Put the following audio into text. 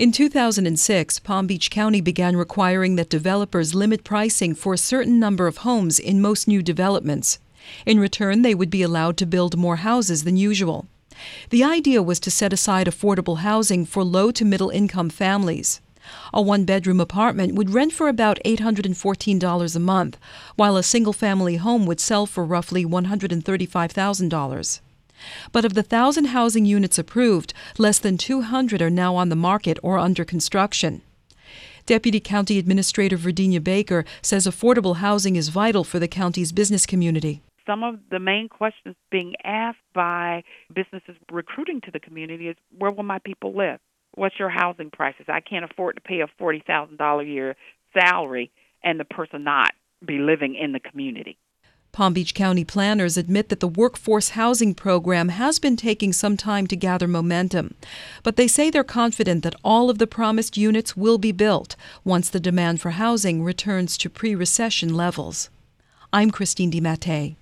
In 2006, Palm Beach County began requiring that developers limit pricing for a certain number of homes in most new developments. In return, they would be allowed to build more houses than usual. The idea was to set aside affordable housing for low to middle income families. A one-bedroom apartment would rent for about $814 a month, while a single-family home would sell for roughly $135,000. But of the 1,000 housing units approved, less than 200 are now on the market or under construction. Deputy County Administrator Virginia Baker says affordable housing is vital for the county's business community. Some of the main questions being asked by businesses recruiting to the community is, where will my people live? What's your housing prices? I can't afford to pay a $40,000 a year salary and the person not be living in the community. Palm Beach County planners admit that the workforce housing program has been taking some time to gather momentum. But they say they're confident that all of the promised units will be built once the demand for housing returns to pre-recession levels. I'm Christine DiMattei.